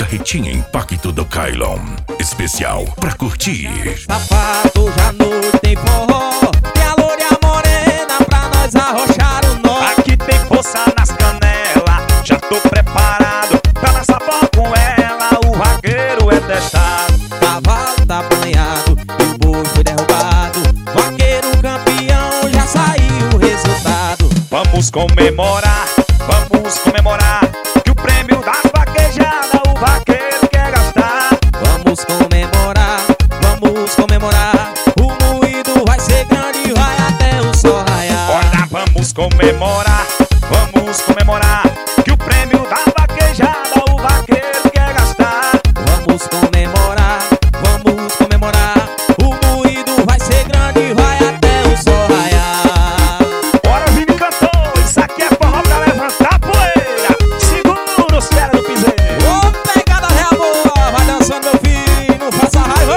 Barretinha Impacto do Kailon. Especial pra curtir. Safado, hoje à noite tem forró. Tem a loura e a morena pra nós arrochar o nó. Aqui tem força nas canelas, já tô preparado pra dançar forró com ela. O vaqueiro é testado. Cavalo tá apanhado e o boi foi derrubado. Vaqueiro campeão, já saiu o resultado. Vamos comemorar, que o prêmio das vaquejadas o vaqueiro quer gastar. Vamos comemorar, o moído vai ser grande e vai até o sol raiar. Olha, vamos comemorar, que o prêmio da vaquejada o vaqueiro quer gastar. Vamos comemorar, o moído vai ser grande e vai até o sol raiar. Bora, Vini cantor, isso aqui é forró pra levantar a poeira. Segura os pés do piseiro. Ô, pegada real boa, vai dançando meu filho, não faça raiva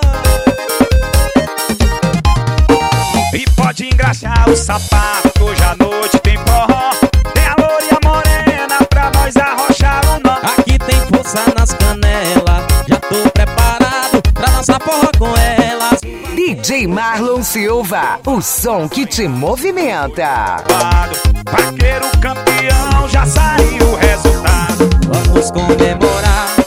não. E pode engraxar o sapato, hoje à noite tem forró. Tem a loura e a morena pra nós arrochar o nó. Aqui tem força nas canelas, já tô preparado pra dançar forró com elas. DJ Marlon Silva, o som que te movimenta. Vaqueiro campeão, já saiu o resultado. Vamos comemorar,